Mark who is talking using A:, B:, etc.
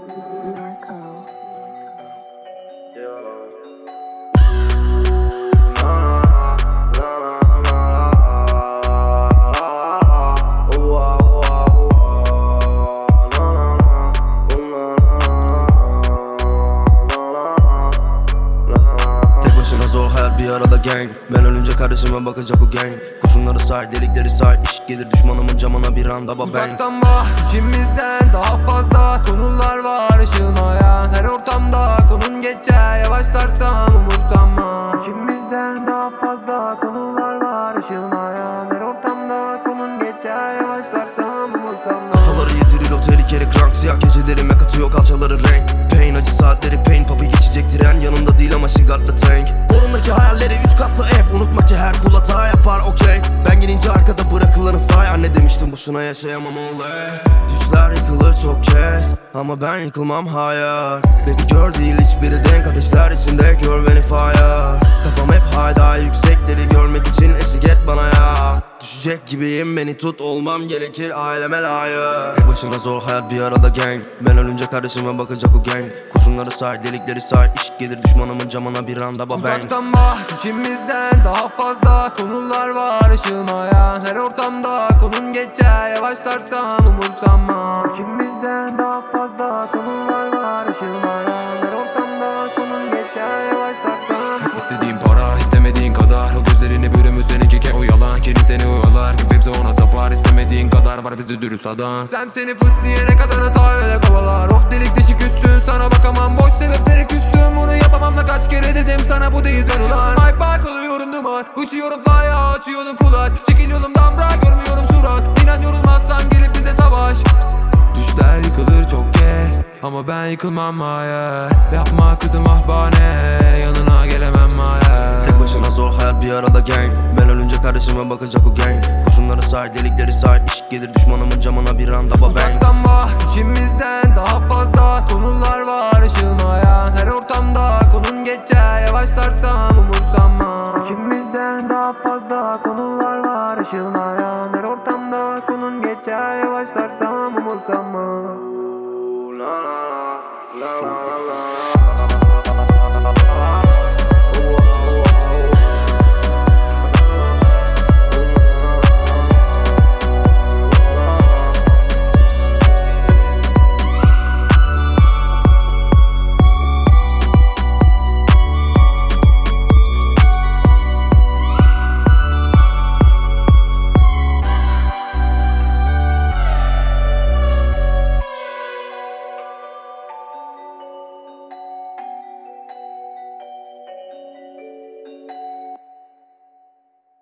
A: Narco.
B: Tek başına zor hayat bir arada gang. Ben ölünce kardeşime bakacak o gang. Kurşunları say, delikleri say. İş gelir düşmanımın camına bir anda bang.
C: Uzaktan bak, ikimizden daha fazla konular var ışılmayan. Her ortamda konun geçer, yavaşlarsam umursamam. İkimizden daha fazla konular var ışılmayan. Her ortamda konun geçer, yavaşlarsam umursamam.
B: Kafaları yedirir o tehlikeli krank. Siyah gecelerime katıyor kalçaları renk. Pain acı saatleri pain. Papi geçecek tren yanında değil ama şigartlı tank. Borundaki hayalleri 3 katlı ev. Unutma ki her kul hata yapar okey. Ben gelince arkada bırakılanı say. Anne demiştim boşuna yaşayamam olay. Düşler yıkılır çok kez ama ben yıkılmam hayır. Baby girl değil hiçbiri denk. Ateşler içinde gör beni fire. Kafam hep hayda yüksekleri görmek için eşlik et bana ya. Düşecek gibiyim beni tut olmam gerekir aileme layık. Tek başına zor hayat bir arada gang. Ben ölünce kardeşime bakacak o gang. Kurşunları say delikleri say. İş gelir düşmanımın camına bir anda bang.
C: Uzaktan bak, ikimizden daha fazla konular var ışılmayan. Her ortamda konun geçer, yavaşlarsam umursamam. İkimizden daha fazla konular var ışılmayan. Her ortamda konun geçer, yavaşlarsam. İstediğin para, istemediğin kadar. O gözlerini bürümüş seninki ke o yalan. Kendi seni oyalar, hepsi ona tapar. İstemediğin kadar var bizde dürüst adam. Sen seni fıs diyene kadar hata öyle kovalar. Of delik deşik üstün, sana bakamam. Boş sebepleri küstüm, bunu yapamam da kaç kere dedim sana bu değil sanılan. Ay bak oluyorum duman, uçuyorum fly'a atıyordun kulak. Çekil yolumdan bırak görmüyorum surat. İnan yorulmazsan gelip bize savaş. Düşler yıkılır çok kez ama ben yıkılmam hayır. Yapma kızım ah bahane, yanına gelemem hayır.
B: Tek başına zor hayat bir arada gang. Ben ölünce kardeşime bakacak o gang. Kurşunları say delikleri say. İş gelir düşmanımın camına bir anda bang.
C: Uzaktan bak, ikimizden daha fazla konular var ışılmayan. Her ortamda konun geçer, yavaşlarsam umursamam. İkimizden daha fazla konular var ışılmayan. Her ortamda konun geçer, yavaşlarsam umursamam.
B: La la la la la la.